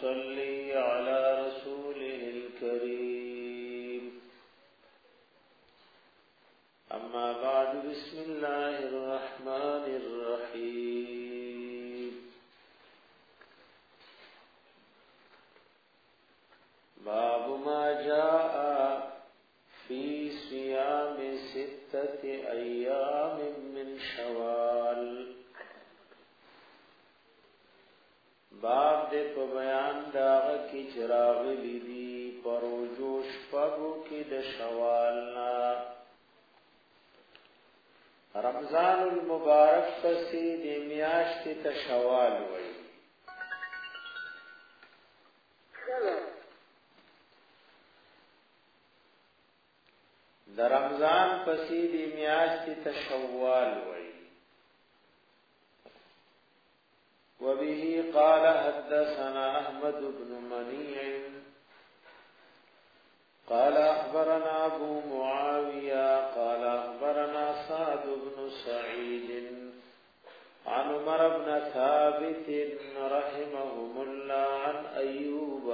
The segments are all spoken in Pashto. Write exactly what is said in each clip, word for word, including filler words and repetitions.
نصلي على رسوله الكريم أما بعد بسم الله الرحمن الرحيم باب ما جاء في صيام ستة أيام من شوال باب دې په بیان داغه کی چراغ لیدي پروجوش پغو کی د شوال نا رمضان المبارک پسې د میاشت ته شوال وایي د رمضان پسې د میاشت ته شوال وایي وبه قال حدثنا أحمد بن منيع قال أخبرنا أبو معاوية قال أخبرنا سعد بن سعيد عن عمر بن ثابت رحمهم الله عن أيوب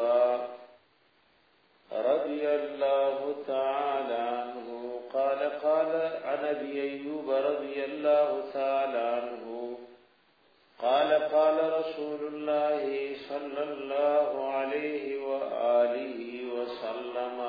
رضي الله تعالى عنه قال قال عن أبي أيوب رضي الله تعالى عنه قال قال رسول الله صلى الله عليه وآله وسلم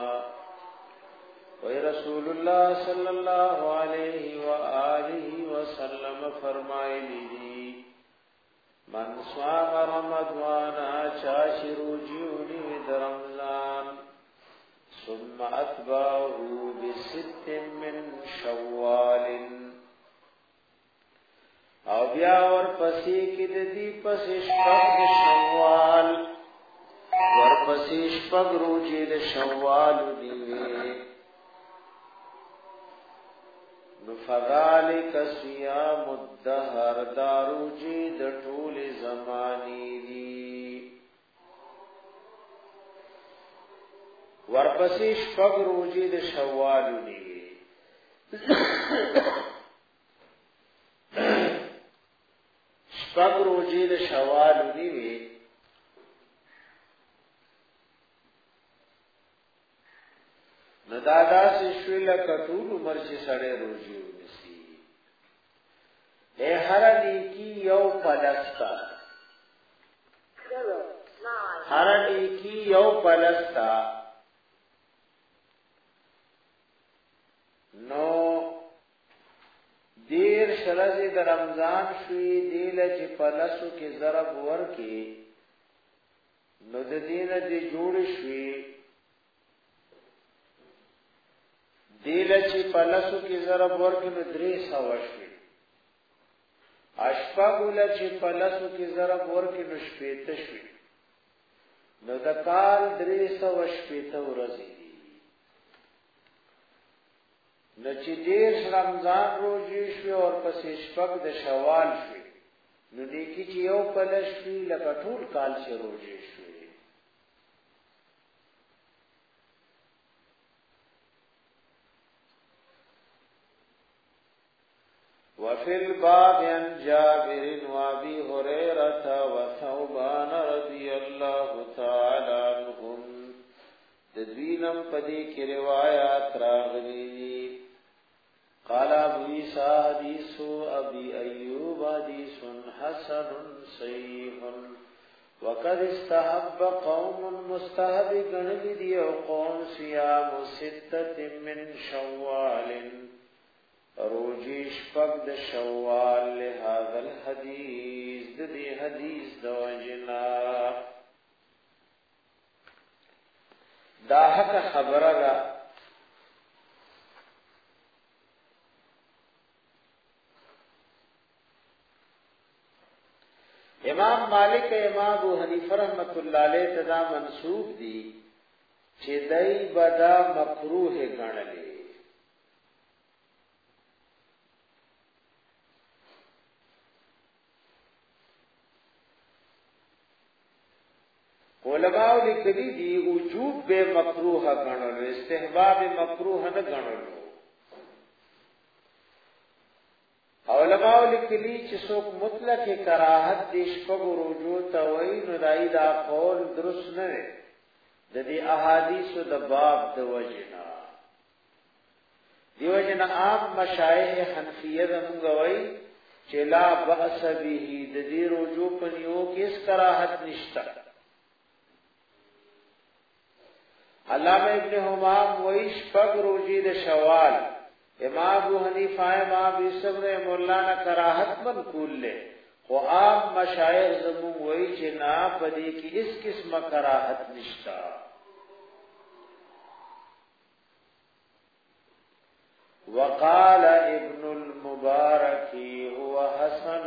ورسول الله صلى الله عليه وآله وسلم فرمائے دی من صام رمضان چاشرو جیونی در رمضان ثم اتبعه بست من شوال او بیا ور پسې کې د دې پسې شپږ شوال ور پسې شپږ روزې د شوال دی نو فذلک صيام الدهر داروجې د ټول زماني دی ور پسې شپږ روزې د شوال دی شپږ روزې د شوال نیوي نو دادا سي شویل کټول عمر چې سړې روزي ونسي اے هر نیکی یو پلستا هر نیکی یو پلستا نو دیر شرزی در رمضان شوی دیل چی پلسو کی ضرب ورکی نو د دین دی جوڑ شوی دیل چی پلسو کی ضرب ورکی نو دری سوا شوی اشپاگولا چی پلسو کی ضرب ورکی نو شپیت شوی نو د کال دری سوا شپیت ورزی نو چې دیر رمضان روزي شوی او پسې شپږ د شوال شوی نو نیکی چې یو پلش شوی لکه ټول کال چې روزي شوی وفي الباب عن جابر وابي هريره وثوبان رضي الله تعالى عنهم تدوینم پدې کې روایت راغلي قال ابو عيسى حديث ابي ايوب حديث حسن صحيح وقد استحب قوم مستحب غنل دي قوم صيام ستة من شوال روجيش فقد شوال لهذا الحديث دي حديث دوجنا دا حق خبره امام مالک امام ابو حنیفه رحمۃ اللہ علیہ تدا منسوب دی چې دای بدا مکروه غنلې علماء لیکلي دي وجوب به مکروه غنلو استحباب مکروه نه غنلو علماء لیکلی چې څوک مطلق کراهت د شپږو روزو ته وایي نو دای دا قول درست نه دی د دې احادیثو د باب د وجنا دیو جن عام مشایخ حنفیه زموږ وایي چې لا باس به د دې روزو په نیو کې اس کراهت نشته. علامه ابن حمام وایي شپږ روزي د شوال امام ابو حنیفه امام یوسف رحم الله نے کراہت منقول لے خو عام مشایخ زمون وای چې نا پدې کې اس قسمه کراہت نشتا. وقال ابن المبارك هو حسن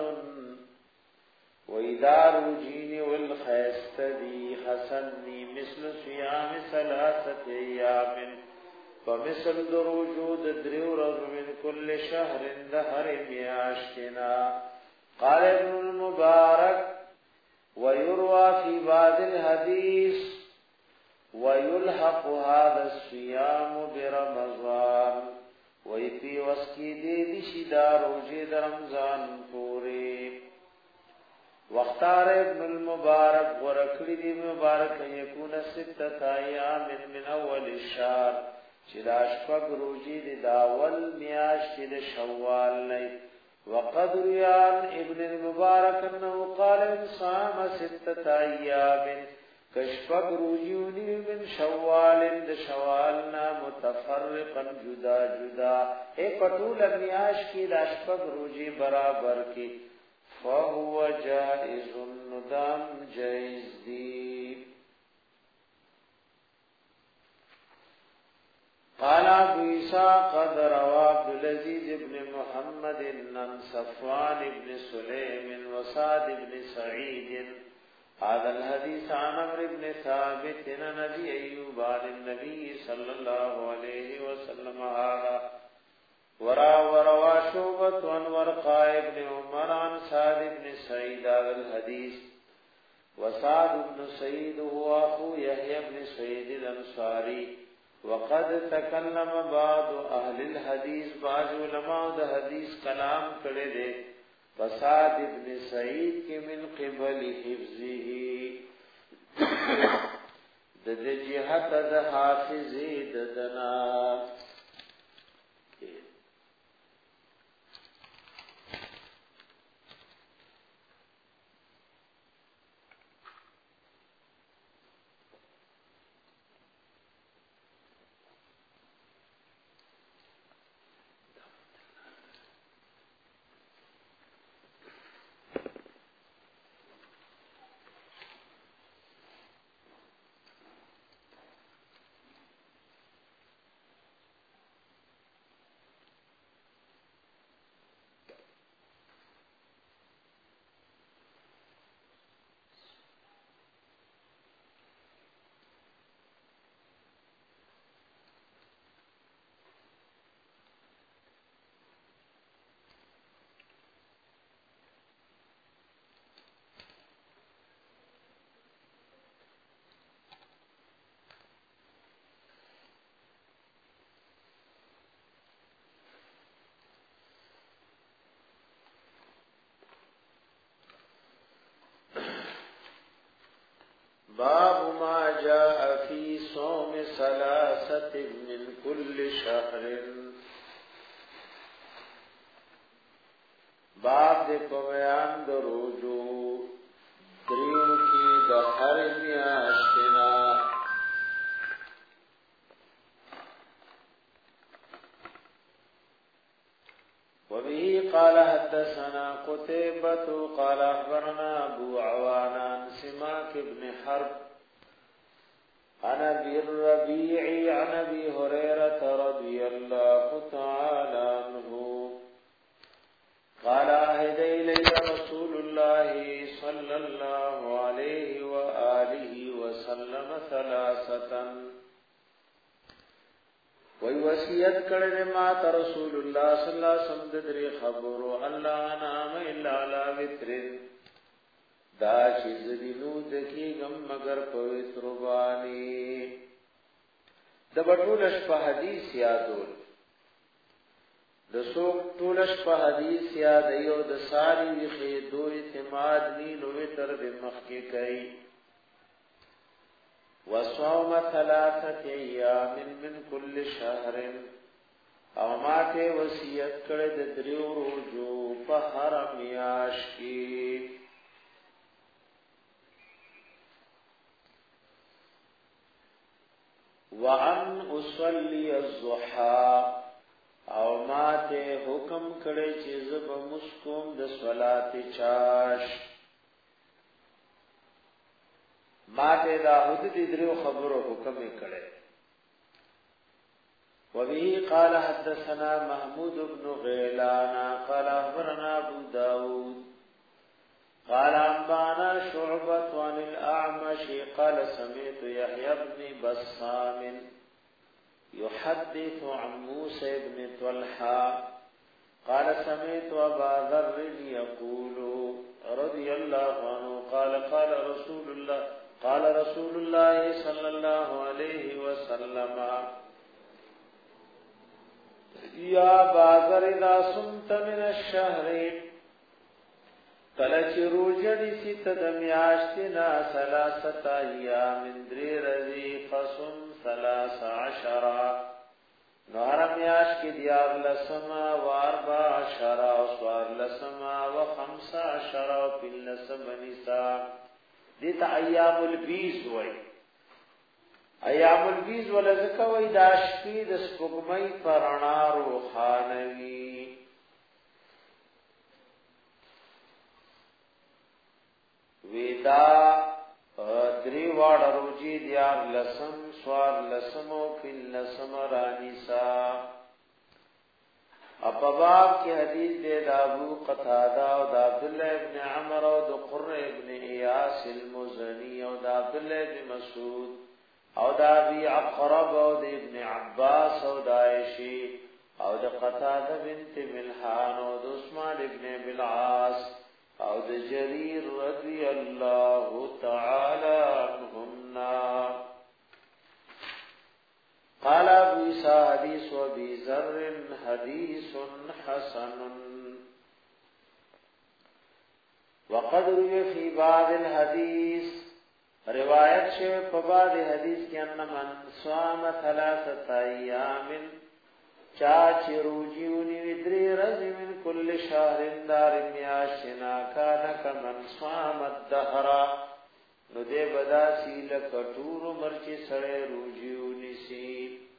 وإدار جين والخيستدي حسني مثل صيام ثلاثة أيام فمثل دروجود دریو رض من كل شهر دهر میاشتنا. قال ابن المبارك ويروى في بعض الحديث ويلحق هذا الصيام برمضان ويفي وسكي دي بشدا روجه د رمضان پوری. واختار ابن المبارك ورکړي دي مبارک يكون ستة ايام من اول الشهر چې دا شپږ روزي د داول میاشت د شوال نه. وقد روان ابن المبارك انه قال ان صام ستة ايام کشپږ روزي من شوال د شوالنا متفرقا جدا جدا اے پټول میاشت کې دا شپږ روزي برابر کې فهو جائز ندام جائز دی. قال ابو عيسى قد روى عبد العزيز بن محمد عن صفوان بن سليم وسعد بن سعيد هذا الحديث عن عمرو بن ثابت عن ابي ايوب عن النبي صلى الله عليه وسلم هذا ورا وروى شعبة عن ورقاء بن عمر عن سعد بن سعيد هذا الحديث وسعد بن سعيد هو اخو يحيى بن سعيد الانصاري. وقد تکلم بعض اهل الحديث بعض علماء د حدیث کلام کړي دي فساد ابن سعید کې من قبل حفظه د جهت د حافظه دنا. باب ما جاء في صوم ثلاثة من كل شهر. باب دې په بیان د روزو دریو کې د هر میاشتنا. وبه قال حدثنا قتيبة قال أخبرنا أبو عوان عن سماك بن حرب عن أبي الربيع عن أبي هريرة رضي الله تعالى عنه قال عهد إلي رسول الله صلى الله عليه وآله وسلم ثلاثة وی وصیت کړه ما ته رسول الله صلی الله علیه وسلم درې خبرو الله نام الا علی وتر دا چې زدینو د کېګم مگر پوتر باندې د بټول شپه حدیث یادول د څوک ټولش په حدیث یاد ایو د ساری وی دو اعتماد نی نو تر به مخکې کوي وصوم ثلاثه ایام من كل شهر او ماته وصیت کړه د دریو روزو په هر میاش کې وان اصلي الضحى او ماته حکم کړي چې زب مسکوم د صلات چاش ماته دا حد دې درو خبرو حکم کړي وبه قال حدثنا محمود بن غيلان قال اخبرنا ابو داود قال انبانا شعبة عن الاعمش قال سمعت يحيى بن بسام يحدث عن موسى بن طلحة قال سمعت أبا ذر يقول رضي الله عنه قال قال رسول الله قال رسول الله صلى الله عليه وسلم يا بازر اذا صمت من الشهر کلچ روجنی ست دمیاشتنا ثلاثه ایام دری رضی فصم ثلاث عشرہ نوار میاش کی دیار لسما واربع عشرہ وصوار لسما وخمس عشرہ وپن لسم نسا دیتا ایام البیز وی ایام البیز ولذکوی داشکی دسپگمی پرنارو خانوی ویدا دری واړ روجی دیار لسم سوار لسمو فل لسم رانیسا ابواب کی حدیث دے ابو قتادہ او عبد الله ابن عمر او قر ابن ایاس المزنی او عبد الله ابن مسعود او ابي عقرب او ابن عباس او عائشہ او قتادہ بنت ملحان او عثمان ابن بالعاص او د جرير رضی الله تعالی عنهم قال ابو عيسى حديث ابي ذر حديث حسن وقد روي في بعض الحديث روایت شوی په بعض حدیث کې ان من صام ثلاثه ايام چا چې روجیونی ودری رز من کل شهر دار میاشنا کان کمن صام الدهر نو دې بدا سیل کټور مرچ سړې روجیونی سی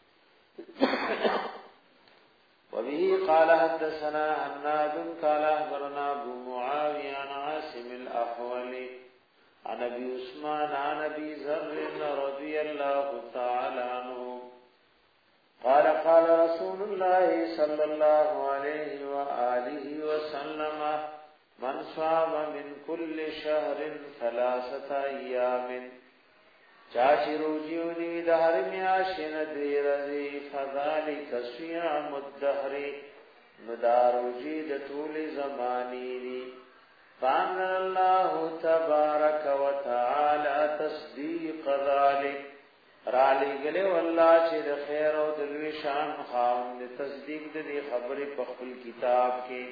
وبه قال حدثنا حناد قال اخبرنا ابو معاويه عن عاصم الاحولي عن ابي عثمان عن ابي ذر رضي الله تعالى عنه قال قال رسول الله صلى الله عليه وآله وسلم من صام من كل شهر ثلاثة أيام چاچی روجیونی دهر میاشن دیرزی فذالک صیام الدهر نداروجی دطول زمانی دی فان الله تبارک وتعالى تصدیق ذالک رالی گلے والله چې د خیر او د لوی شان خاوند تصدیق د دې خبرې په خپل کتاب کې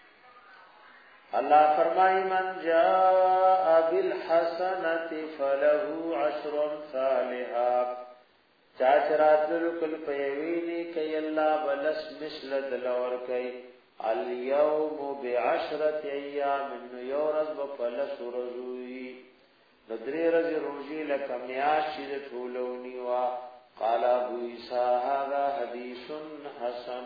الله فرمایي من جاء بالحسنه فله عشر امثالها چا چراتل کل پيويني کوي الله بلس مثل دلور کوي اليوم بعشره ايام يورز بفلس رزوي ندری رضی روزی لکمیاشی ده طولونی و قال ابو عیسیٰ هذا حدیث حسن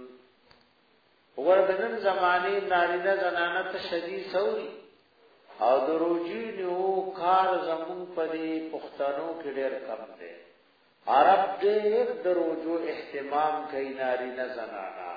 وردنن زمانی نارینه زنانت شدید سوری او د روزی نیو کار زمون پدی پختانو کې ډېر کم دی عرب ډېر د روزو اهتمام کوي نارینه زنانا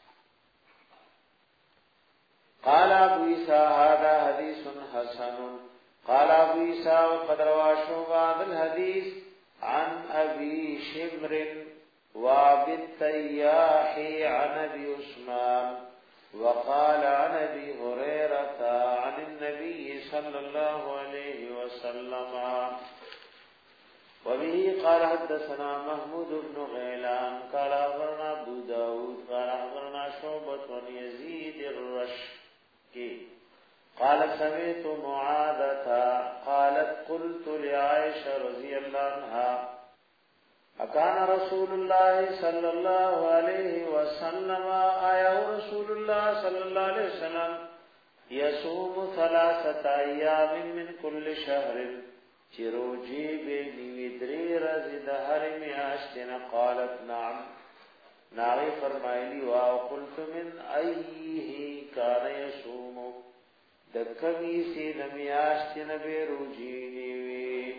قال ابو عیسیٰ هذا حدیث حسن قال ابو عيسى وقد روى شعبة الحديث عن ابي شمر وابي التياح عن ابي عثمان وقال عن ابي هريرة عن النبي صلى الله عليه وسلم وبه قال حدثنا محمود بن غيلان قال أخبرنا أبو داود قال أخبرنا شعبة بن يزيد الرشكي قال سمعت معاذة قالت قلت لعائشة رضي الله عنها أكان رسول الله صلى الله عليه وسلم آية رسول الله صلى الله عليه وسلم يصوم ثلاثة أيام من كل شهر چروجی بے نیویدری رزی دہر میاشتنا قالت نعم ناغی فرمائلی واو قلت من ایہی کان یسومو دکمی سی نمیاشتنا بے روجی نیوی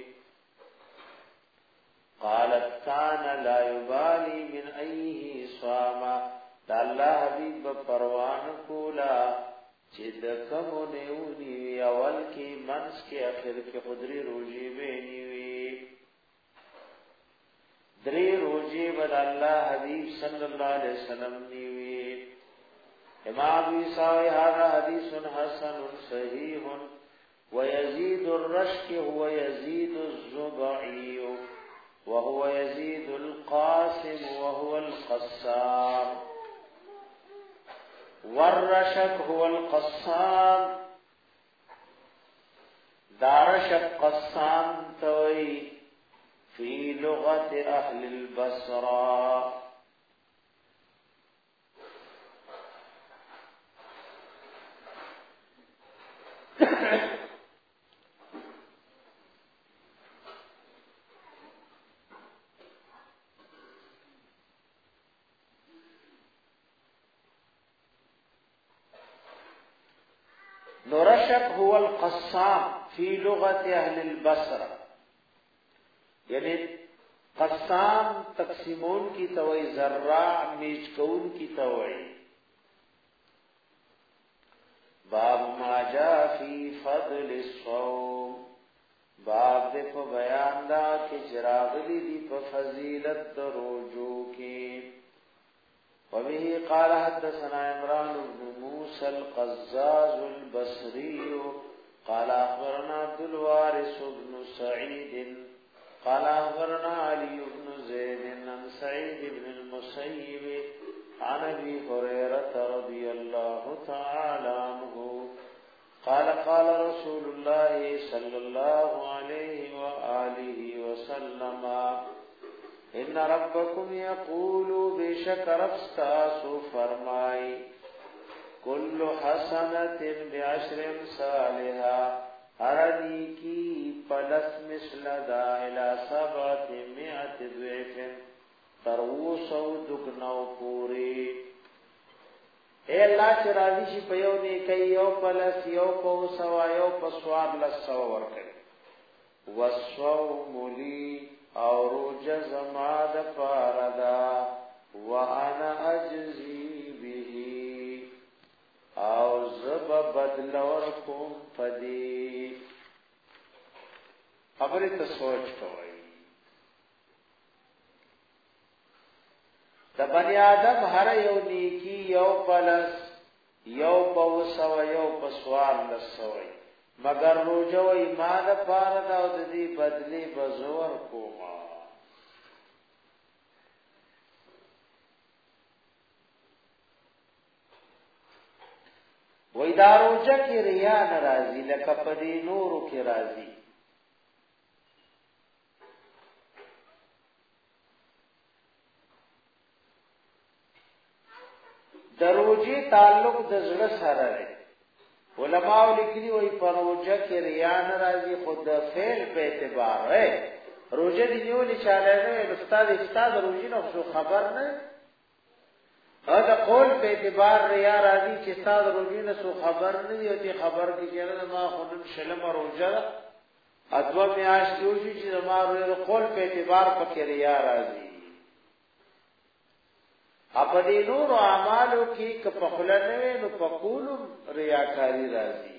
قالت کان لا یبالی من ایہی سواما دا اللہ حبیب پروان کولا چې د کومو نیونی اول کې منس کې اخر کې خدري روزي به نیوي درې روزي بد الله حبيب صلی الله علیه وسلم نیوي امام عیسی هذا حدیث حسن صحیح ويزيد الرشك هو يزيد الزبعي وهو يزيد القاسم وهو القسام والرشك هو القسام دارشك قسام توي في لغة أهل البصرة نورشك هو القسام في لغة أهل البصرة یعنی قسام تقسیمون کی توئی زراع میچ کون کی توئی باب ما جاء في فضل الصوم باب دے په بیان دا کہ چراغلی دی په فضیلت دروجو کی وبه قال حدثنا عمران بن موسى القزاز البصري قال أخبرنا عبد الوارث بن سعيد قال أخبرنا علي بن زيد عن سعيد بن المسيب عن أبي هريرة رضي الله تعالى عنه قال قال رسول الله صلى الله عليه وآله وسلم ان ربکم یقولو بشک رفستاسو فرمائی کل حسنت بعشر صالحا ارنی کی پلس مثل دا الى سبعت مئت ضعف تروسو دگنو پوری اے اللہ چه راضی شی پیو نیکی یو پلس یو پو سوا یو پسوار لسو ورکر وصوم لی او روجه زما د پاردا وانا اجزی به او زب بدل ورکم پدی خبره ته سوچ کوي د بنی آدم هر یو نیکی یو پلس یو پوسو یو پسوار لسوي مگر روجه و ایمان پاردا او د دې بدلی بزور کوما وې دا روجه کې ریا ناراضي لکه پدې نورو کې راضي دروجه تعلق د زړه سره دی علماء لیکلی وی پر روجه کې ریا ناراضي خود فعل په اعتبار ہے روجه دی نیولې چاله نه استاد استاد روجه نو خبر نه دا قول په اعتبار ریا راضي چې استاد روجه نه سو خبر نه دی او خبر کې چې ما خودم شلم روجه ادو میاش کیږي چې ما روجه قول په اعتبار په ریا راضي اپا دی نور و اعمالو کی کپخلنوی نو پکولو ریاکاری رازی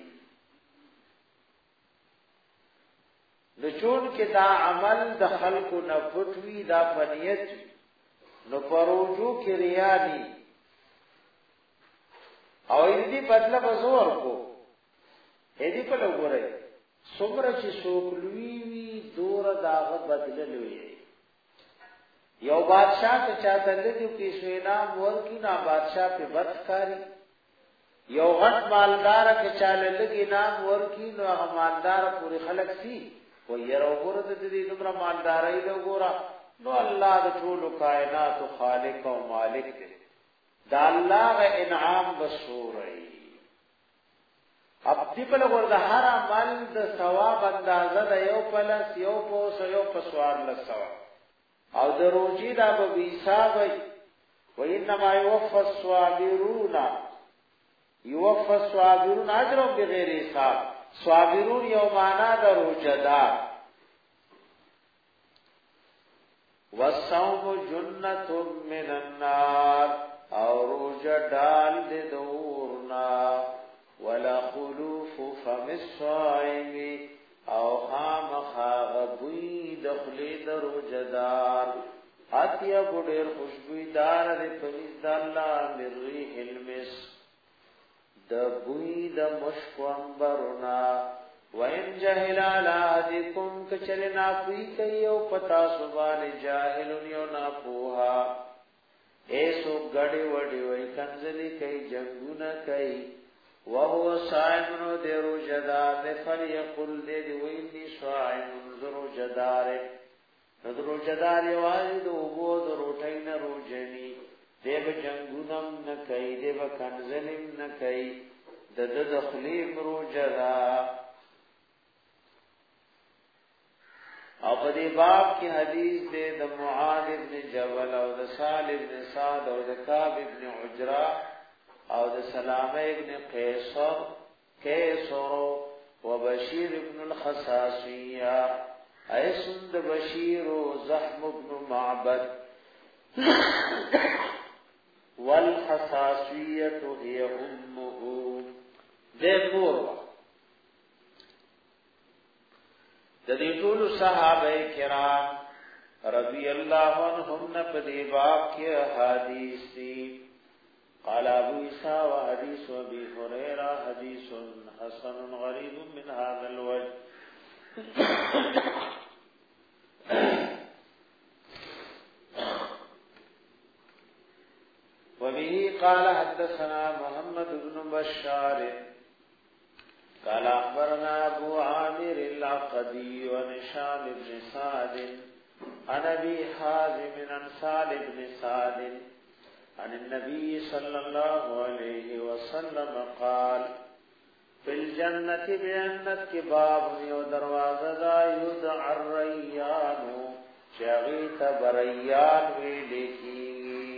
نو چون که دا عمل د خلقو نفتوی دا پنیت نو پروجو کی ریانی او ایدی بدل بزور کو ایدی پلو گو رئی سمر چی سوکلوی وی دور داغه بدل لوي یو بادشاہ ته چاته لګي پیسو انعام ورکی نه بادشاہ په بدکاری یو غټ مالدار ته چاله لګي انعام ورکی نو هغه مالدار پوری خلق سي و يرو ګور د دې دومره مالداري له ګورا نو الله د ټول کائنات خالق او مالک دی دا الله غ انعام بصوري اب دې په لور د هر عمل د ثواب اندازه د یو پلس یو پوس یو پسوار له ثواب او د روزي دا به حساب وي و انما يوفى الصابرون يوفى الصابرون اجرهم بغیر حساب صابرون یو معنا د روزدار والصوم جنة من النار او روزه ډال د دورنا ولا خلوف فم الصائم او خام خاغبوی دخلی در روزدار اتیا بډیر خوشبویدار د پنځ د الله مریح المس د بوی د مشکومبرنا وان جهل علادکم کچلنا پی کيو پتا سبحان جاهل یو نا پوها ایسو غړي وړي وای کنځلي کوي جنگونه کوي وهو صائم نو درو جدار فليقل دې ویني صائم درو جدار درو جدار یوازې وګو درو ټین روزنی دې به جنگونم نه کوي دې به کنځلم نه کوي د د دخلي روزدا او په دې باب کې حدیث دې د معاذ ابن جبل او د صالح ابن سعد او د کعب ابن عجرہ او د سلامه ابن قیصر قیصر و بشیر ابن الخصاصیہ ایسن د بشیر و زحم ابن معبد والخصاصیہ هي امه دې مور د دې ټول صحابه کرام رضی الله عنهم نه په دې باب کې حدیث دي قال ابو عيسى وحديث ابي هريره حديث حسن غريب من هذا الوجه وبه قال حدثنا محمد بن بشار قال اخبرنا ابو عامر العقدي ونشام بن سعد عن ابي حازم عن سعد بن سعد عن النبي صلى الله عليه وسلم قال في الجنة بجنت کے باب یو دروازه دا یدع الریان شغیت بریان وی لیکی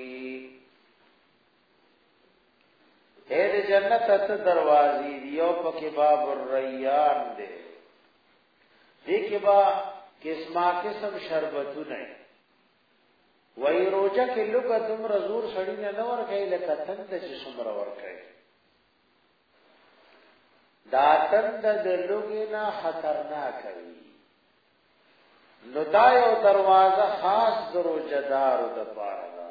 اے دے جنت ات دروازی دیو پکی باب الریان دے دیکھ با قسمہ قسم شربتو نہیں وای روزه کې لوګه دومره زور سړی نه نور کوي لکه تند چې څومره ور کوي دا تند د لوګي نه خطرناک وي نو دا یو دروازه خاص دروځدارو د پاره ده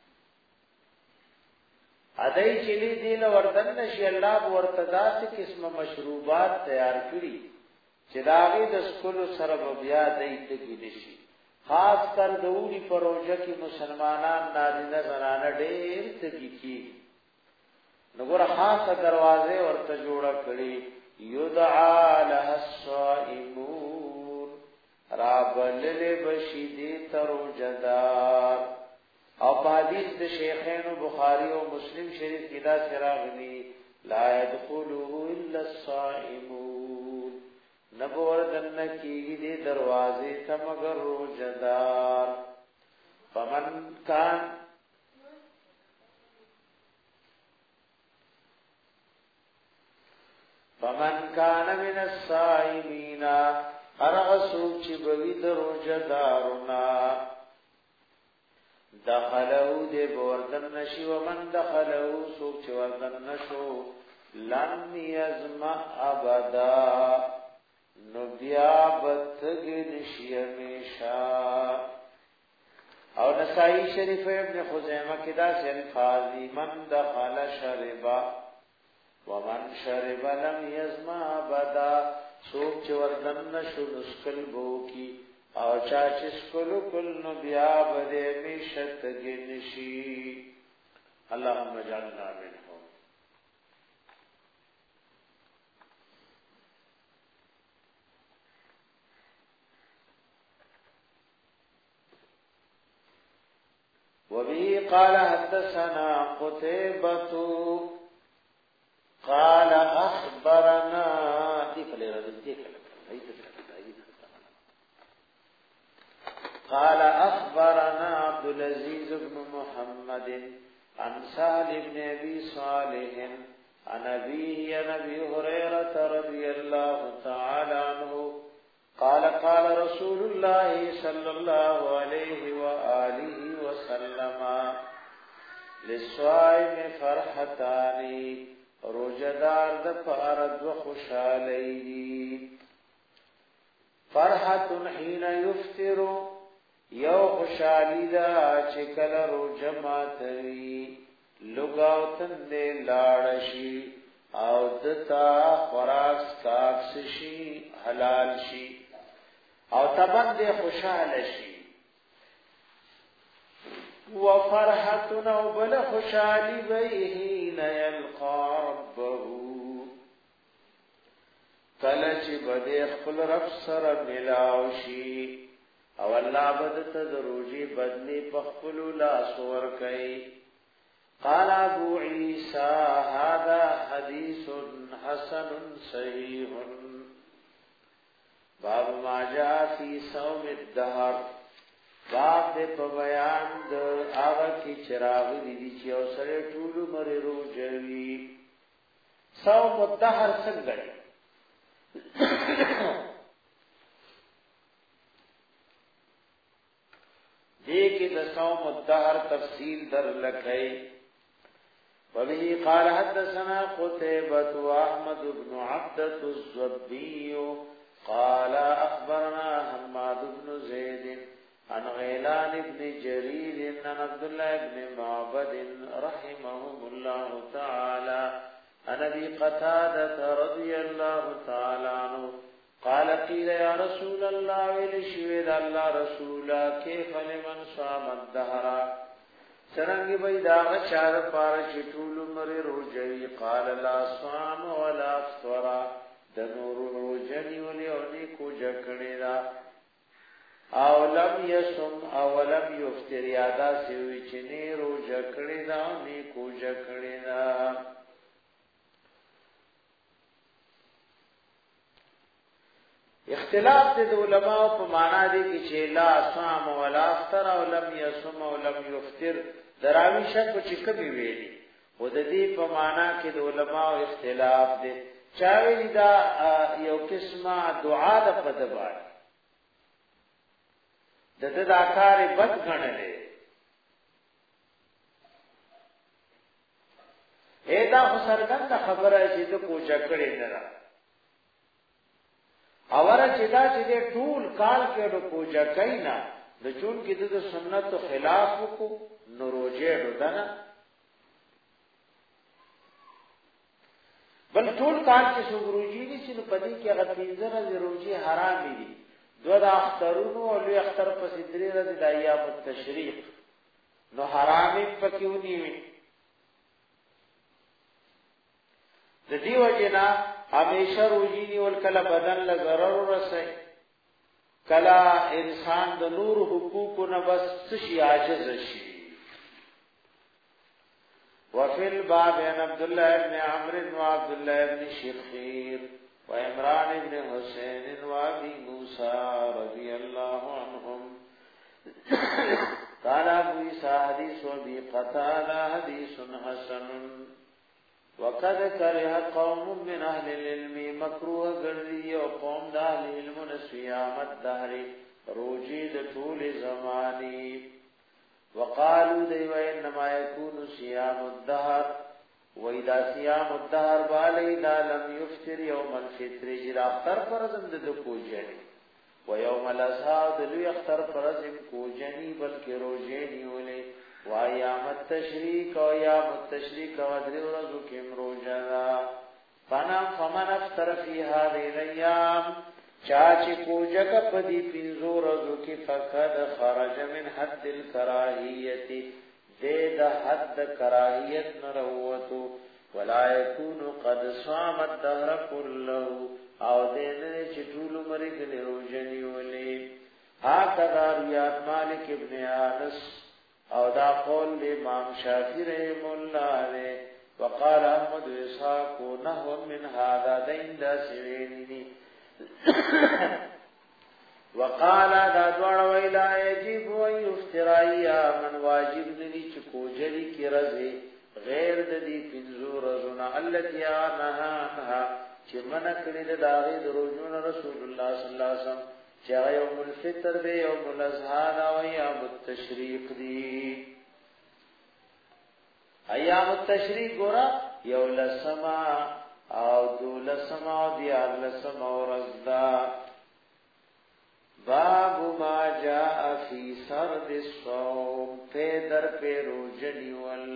ادای چې دې له وردن نشي الله ورته داسې قسمه مشروبات تیار کړی چې داغه د سکولو سره بیا دایته کې نشي خاص کر دوری پروژه کی مسلمانان نارینه زنانه ډېر تګی کی نګور خاصه دروازه ورته جوړه کړي یدعا له الصائمون رابلل بشیدی تروجدار او حدیث د شیخین بخاری او مسلم شریف کې دا سراغلی لا يدخله الا الصائمون نبور دن کی دی دروازے تا مگر روزدار فمن کان فمن کان من الصائمین ارغسوک چی بوید روزدارنا دخلو دے بوردن نشی ومن دخلو سوک چی وردن نشو لن یزم ابدا نو بیا بتگی نشی ہمیشہ او نسائی شریف ابن خزیمہ کدا سے الفاظی من دخل شربا ومن شرب لم یزما بدا سوک چوردن نشو نسکل بو کی او چا چې سکلو کل نو بیا بده میشت گنشی اللهم اجعلنا منهم. وبه قال حدثنا قتيبة قال اخبرنا قال اخبرنا عبد العزيز بن محمد عن سهل بن ابي صالح عن ابيه عن ابي هريره رضي الله تعالى عنه قال قال رسول الله صلى الله عليه واله وسلم للصائم فرحتان روزدار د پارد و خوشالی فرحت حين يفطر یو خوشالی دا چکل روزه ماتوي لګاو تندې لاړشي او دتا خوراک ساک شي حلال شي او تبند خوشاله شي وفرحتنا وبل خوشالي بهين يلقى ربه کلچ بده خپل رب سره ملاوشي او الله بدت دروجي بدني پخپل لا سور کوي. قال ابو عيسى هذا حديث حسن صحيح باب ما جاء في صوم الدهر باب دې په بیان د هغه کی چراغ دي چې اوسره ټول مری روزوي. صوم الدهر څنګه دی؟ دې کې د صوم الدهر تفصیل در لکای. وبه قال حدثنا قتيبة واحمد بن عبدة الزبي قال اخبرنا حماد بن زيد عن غيلان بن جرير عن عبد الله بن معبد رحمهم الله تعالى عن ابي قتادة رضي الله تعالى عنه قال قيل يا رسول الله ولشهد الله رسولا كيف لمن صام الدهر سرنګ به دا چار پار چټول مری روزي قال لا صام ولا افطر د نور روزنی ولي او ني کو جکړه دا او لم يصم او لم يفطر یادا سوي چې نه روزه کړی دا ني کو جکړه دا. اختلاف د علماء په معنا دي چې لا صام ولا افطر او لم يصم او لم يفطر دراوی شک چې کبي ویلي و د دې په معنا کې د علماء اختلاف دي. چاوي دا یو قسمه دعا د پدبار د دې د اکار بد غنلې اېدا خو سرګند خبره چې د کوچا کړي نه را اوره چې دا چې ټول کال کې د کوچا کینا د چون کې د سنت خلاف کو نوروجه ودانه بل ټول کال کې سوګروجي دي چې په دې کې هغه پنځه روزي حرام دي. دو دا اخترونو او لوی اختر په سدري رضی د ایام التشریق نو حرام پکېونی وي. د دې وجنا همیشه روزي نیول کله بدن له ضرر ورسي کله انسان د نور حقوق نه بس شي عاجز شي. وفي الباب عن عبد الله بن عمرو وعبد الله بن شخير وعمران بن حسين وابي موسى رضي الله عنهم قال ابو عيسى حديث ابي قتادة حديث حسن وقد كره قوم من اهل العلم مكروه غري وقوم د اهل العلم صيام الدهر روجي د طول زماني وقالوا ديو انما يكون صيام الدهر واذا صيام الدهر بالي لا لم يفطر يوم الفطر جرا اختر فرزم د کوجني ويوم الاصحاب لو اختر فرزم کوجني بلکې روزني ولې وايام التشريق او يوم التشريق او درې ورځې کې روزه فنا فمن افطر في هذه الايام چاچی کوجک پدی پینزو رزو کی فقد خرج من حد الکراہیتی دے دا حد کراہیت نروتو ولا یکون قد صام الدهر كله او دین چټول مرګ له روزنی ولې هکذا ریاض مالک ابن انس او دا قول امام شافعی رحم الله علیه وقال احمد اسحاق نحو من هذا دین دا سوینی وقال دا دوړ ویلا یجب و یفترایا من واجب ندی چې کوجلی کی رزه غیر د دې پنځو رزونه التي انها چې منع کړی د داغه دروژون رسول الله صلی الله علیه وسلم چې یوم الفطر دی یوم الاضحى او ایام التشریق دی ایام التشریق ګورا یو لسما او دولسما او دیارلسما ورځدا باب ما جاء فی سرد الصوم په در په روزنی ول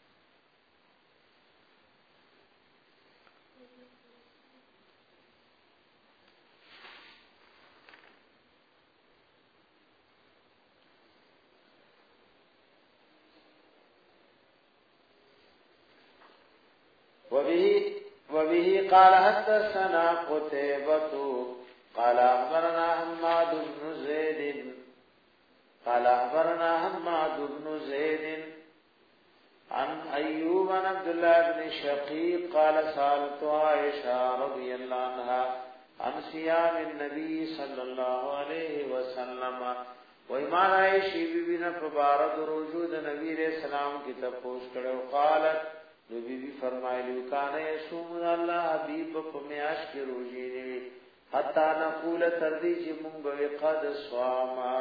وبه وبه قال حدثنا قتيبة قال أخبرنا حماد بن زيد قال أخبرنا حماد بن زيد عن أيوب عن عبد الله بن شقيق قال سألت عائشة رضي الله عنها عن صيام النبي صلى الله عليه وسلم وإيمان عائشة بنا فبارد رجود نبي عليه السلام کی تپوس کرے قالت نبی بی فرمایلی کان یصوم الله حبیب په میاش کې روزي دی حتا نقول تردی چې مونږ قد صاما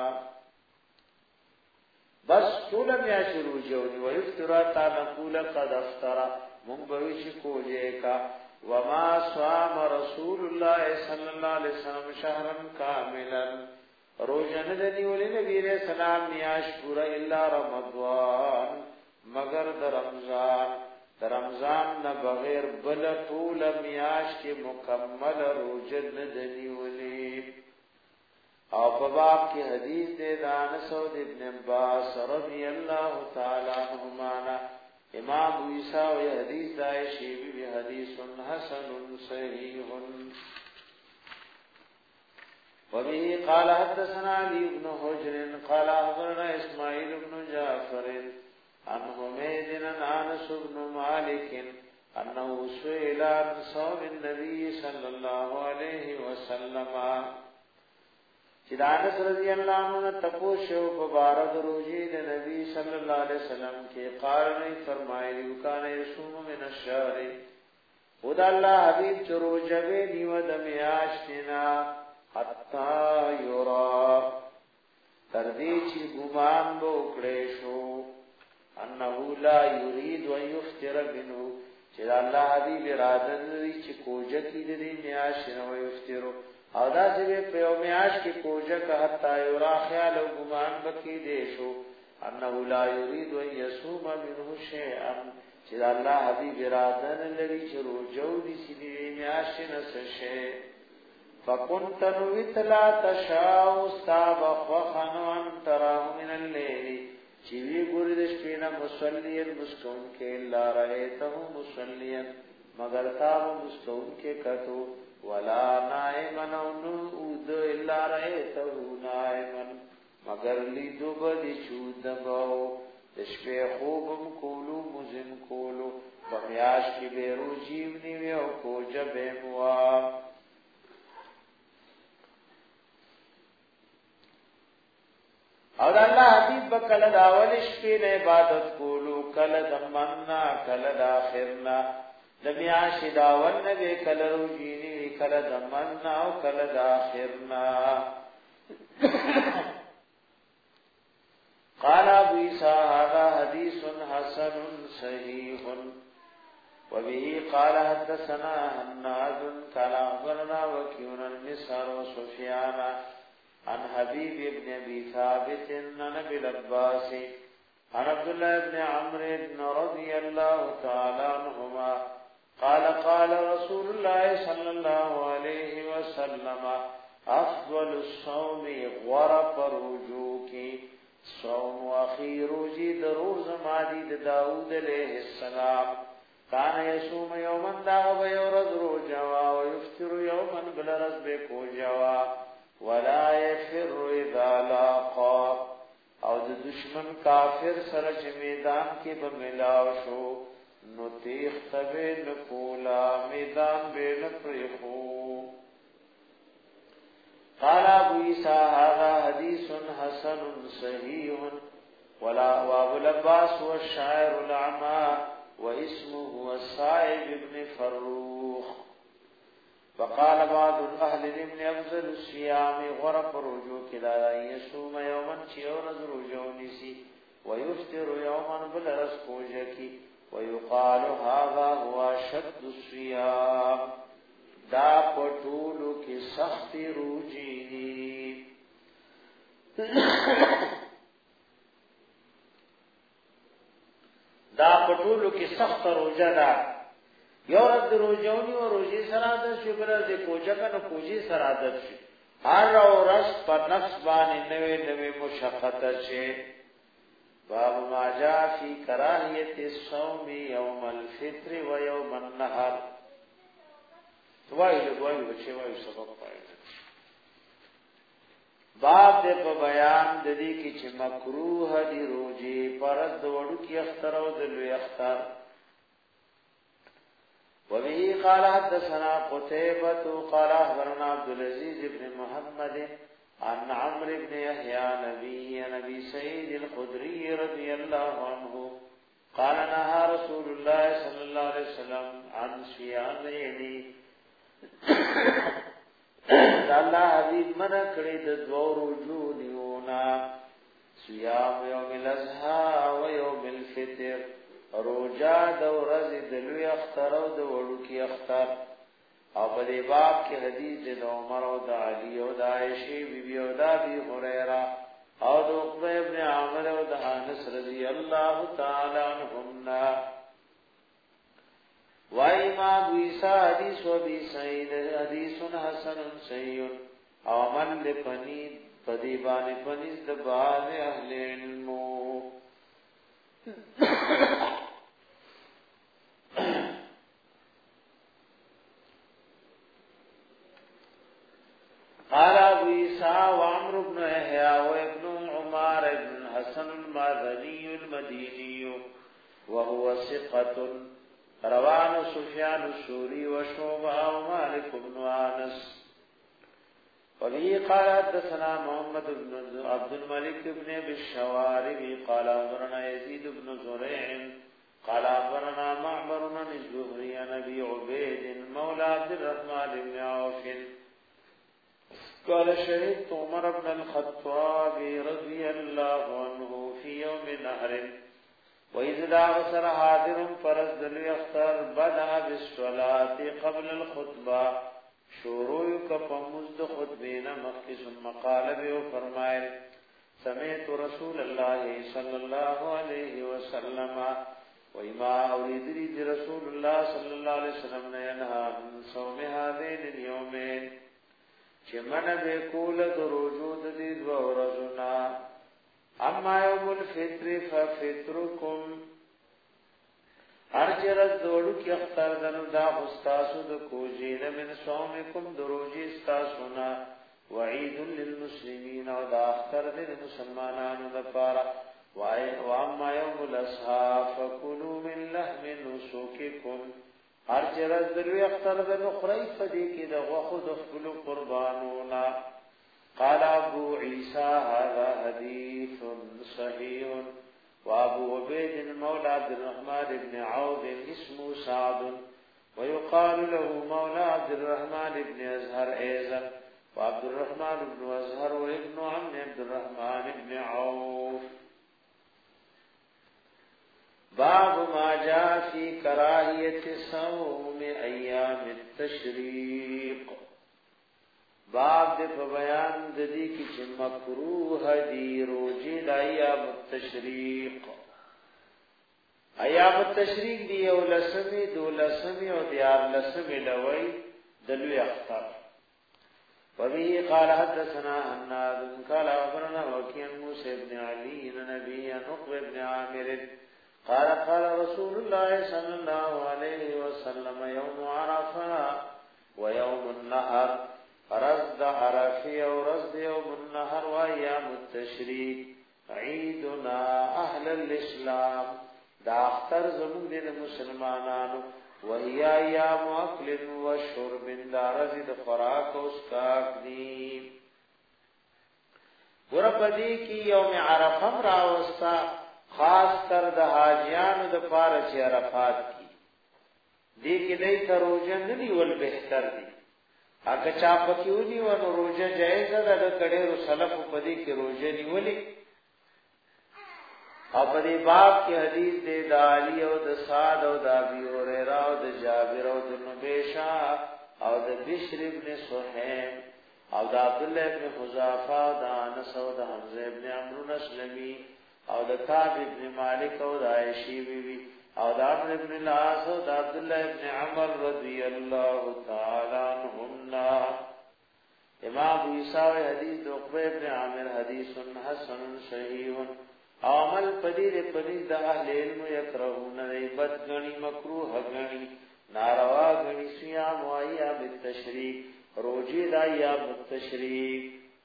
بس ټول میاش روزي او دی ويفتر حتا نقول قد افطر مونږ به چې کوجه کا وما صام رسول الله صلی الله علیه وسلم شهرا کاملا روزنه دی ولې نبی رسول الله میاش پورا الا رمضان مگر د رمضان در رمضان نه بغیر بل ټول میاش کې مکمل روزه نه دی ولي او په باب کې حدیث ده انس ابن عباس رضی الله تعالی عنهما امام عیسی او حدیث ده شیبی به حدیث حسن صحیح وبه قال حدثنا علي بن حجر قال اخبرنا اسماعيل بن جعفر عن حميد عن انس بن مالك انه سئل عن صوم النبي صلى الله عليه وسلم چې انس رضی الله عنه تپوشو په بارد روزي د نبی صلی الله علیه وسلم کې قال نه فرمایلی کان یصوم من الشهر خدا الله حبیب چې روزه نیو د میاشتنا حتا یرا تر دې چې ګمان وکړې شو انه لا يريد ان يفطر منه چې الله حبيب اراده لري چې کوجه کې دې میاش نه يفطر او دا چې په یو میاش کې کوجه که حتا یرا خیال او ګمان بکی دې شو انه لا يريد ان يصوم منه شيئا چې الله حبيب اراده لري چې روزو دې سې میاش نه سشه فكنت نويت لا تشاء استابق وخنوا تراه من الليل چیوی ګورې د شپې نه مصلیین مسکون کې لا رایته مصلیین مگر تا مسکون کې کتو ولا نائمن نود الا رایته نائمن مگر لیدو بدی چود باو د شپې خوبم کولو مزم کولو بمیاش کې بیرو جیو نیو او کوجه بموا او الله حبیب بکل دا اول شپې د عبادت کولو کله د مننا کله د اخرنا د میاش دا اول نه کله روزینی کله د مننا او کله د اخرنا قال ابو عيسى هذا حديث حسن صحيح وبه قال حدثنا حناد قال اخبرنا وكيع النصر وسفيان عن حبيب ابن ابي ثابت عن ابي العباس عن عبد الله بن عمرو رضي الله تعالى عنهما قال قال رسول الله صلى الله عليه وسلم افضل الصوم غرا پروجو کی صوم واخی روزی دروز مادی داود علیہ السلام کان یصوم یوما دا ویورد روجوا ویفطر یوما بلرز بکو جوا ولا یفر اذا لاقا او د دشمن کافر سره چې میدان کې به ملاو شو نو تیخ تبه نکولا میدان به نپریخو. قال ابو عيسى هذا حديث حسن صحيح ولا وابو العباس هو الشاعر الأعمى واسمه الصائب بن فروخ. وقال بعض الاهل ابن افضل الصيام غرف رجوع كلا يصوم يوما چيورز رجوع نسي ويفطر يوما بلرس کوجکی ويقال هذا هو شد الصيام دا پټولو کې سخت روجي دي. دا پټولو کې سخت روزه ده. یو ورځ روزونی او روزي سره د شکر د کوجکه نو کوجي سره عادت شي. هر ورځ په نفس باندې نوې نوې مشقت شي. باب ما جاء في كراهية الصوم يوم الفطر ويوم النحر. توای له دوی بچي وای سبب پای. باب دې په بیان د دې کې چې مکروه دي روزي پرد وړو کې اختر او د لوی اختر. وبه قال حدثنا قتيبة قال أخبرنا عبد العزيز بن محمد عن عمرو بن يحيى نبي نبي سعيد الخدري رضي الله عنه قال نهى رسول الله صلى الله عليه وسلم عن صيام يدي. الله حبيب منع کړی د دوه ورځو نیونا صيام يوم الاضحى و يوم الفطر روجا د ورځې د لوی اختر او د وړوکی اختر. او په دې باب کې حدیث د عمر او د علي او د عائشہ بیبي او د ابي هريره او د عقبه ابن عامر او د انس رضی الله تعالی عنهم. وای ما عیسی حدیث و بی سعید حدیث حسن صحیح او من لپنی پدی باندې پنځ د باز اهل علم. قال ابو عيسى وعمرو بن يحيى وابن عمر بن حسن المازني المديني وهو ثقة روان سفيان الثوري وشعبة ومالك بن انس. وبه قال حدثنا محمد بن عبد الملك بن ابي الشوارب قال اخبرنا يزيد بن زريع قال اخبرنا معمر بن الزهري عن ابي عبيد مولى عبد الرحمن بن عوف قال شهدت عمر بن الخطاب رضي الله عنه في يوم نهر وإذ داغ سر حاضر فرز دل اختر بدأ بالصلاة قبل الخطبة شروع کپمزد خطبین مخی ثم قال بیو فرمائل سمیت رسول اللہ صلی اللہ علیہ وسلم وما أريد لي رسول الله صلى الله عليه وسلم ينهى عن صوم هذين اليومين چمن به کول دروجود دي دو ورځنا. اما يوم الفطر ففطركم ارجرز دوړو کې اختر دنو دا استاسو د کوجین من صومکم دروجی استاسونا وعید للمسلمین او دا اختر د مسلمانانو لپاره. وای و اما یوم الاضحى فكلوا من لحم نسوککم ارجرز دوی اختر دنو خړی فدی کې د غوخو د خپل قربانونا. قال ابو عيسى هذا حديث صحيح وابو عبيد مولى عبد الرحمن بن عوف اسمه سعد ويقال له مولى عبد الرحمن بن ازهر ايضا وعبد الرحمن بن ازهر وابن عم عبد الرحمن بن عوف. باب ما جاء في كراهية صوم ايام التشريق. باب دې په بیان د دې کې چې مکروه دي روزي د ایام التشریق. ایام التشریق دی او لسمي دو لسمي او دیار لسمي لوي د لوی اختر. وبه قال حدثنا هناد قال أخبرنا وكيع موسى بن علي نبي عقبة بن عامر قال قال رسول الله صلى الله عليه وسلم يوم عرفة ويوم النهر رصد عرفه ورصد يوم النهر وأيام التشريق عيدنا أهل الإسلام دا اختر زمون دین مسلمانانو وهي ايام اكل وشرب دا رزد خوراک او اسکاک دی ورپدی کی یوم عرفه راوستا خاص کر د حاجیانو د پاره چې عرفات کی دی کې دای ته روزه نه نیول بهتر دی اګه چا پکیونی و نو روزه جایز ده د کډېرو سلف په دې کې روزه نیولې او په دې باب کې حدیث دې د علی او د سعد او د ابي هريره او د جابر او د نبيشا او د بشر ابن سهيم او د عبد الله ابن حذافه او د انس او د حمزه ابن عمرو نسلمي او د کعب ابن مالک او د عائشہ بیبي او د عمرو ابن العاص او د عبد الله ابن عمر رضی الله تعالی عنهم. امام عیسی حدیث د عقبہ ابن عامر حدیث حسن صحیح عمل پدید پدید د اهل علم یکرهون بد غنی مکروه غنی ناروا غنی صيام و ایام التشریق روزه د ایام التشریق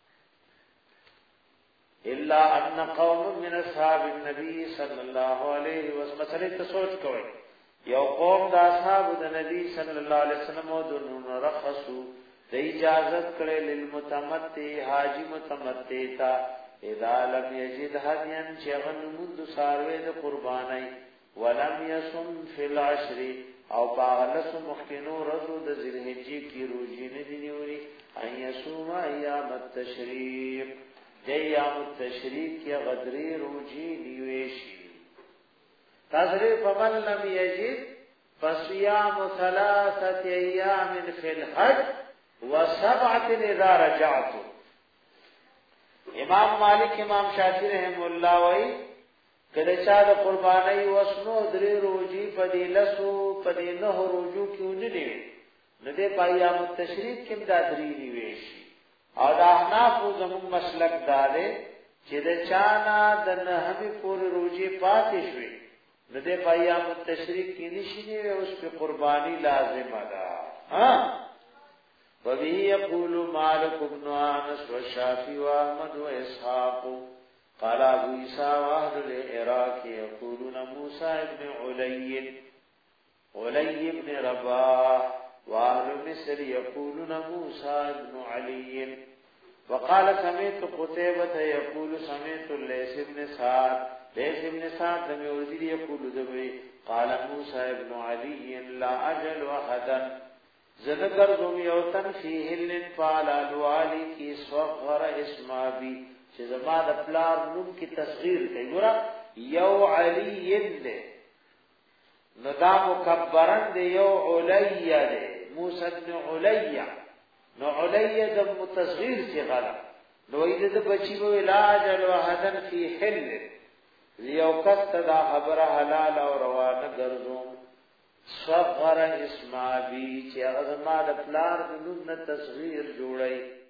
الا ان قوم من اصحاب النبي صلى الله عليه وسلم مسئله ته سوچ کوي یو قوم د اصحاب د نبی صلی الله علیه وسلم او د رخصو د اجازت کړي للمتمتع حاجی متمتع تا اذا لم يجد هديا شغن منذ ساروي د قرباني ولم يصم في العشر او باغلس مخکنو رزو د ذلحجه کی روزي نه دی نیوري ان يصوم ايام التشريق ايام التشريق کی غدري روزي نیويشي تذری فمن لم يجد فصيام ثلاثه ايام في الحج وسبعه اذا رجعتم. امام مالک امام شافعی رحم الله وای کله چا د قربانای وسنو درې روزي پدې لسو پدې نه روزو کیونه دی نه دې پایام تشریق کې د درې نیويشي او د احناف زموږ مسلک دارې چې د چانا د نهمه پورې روزي پاتې شوي نه دې پایام تشریق کې نشي نه اوس په قرباني لازم ده. ها وبه يقول مالك بن انس والشافعي واحمد واسحاق قال ابو عيسى واهل العراق يقولون موسى بن علي علي بن رباح واهل مصر يقولون موسى بن علي وقال سمعت قتيبة يقول سمعت الليث بن سعد ليث بن سعد المولدي يقول ذبي قال موسى بن علي لا اجل احدا زذکر دوم یوتن فی هلن فعلا لوالی کی صغر اسمابی چې زما د پلار نوم کی تصغیر کوي ګور یو علی دې نو دا مکبرن دې یو علی دې موسی بن علی نو علی د متصغیر چې غلا نو دې د بچی په علاج الوحدن فی هلن یو کته دا خبره حلال او روانه ګرځوم صغر اسمابی چې هغه ما د پلار د نوم نه تصغیر جوړي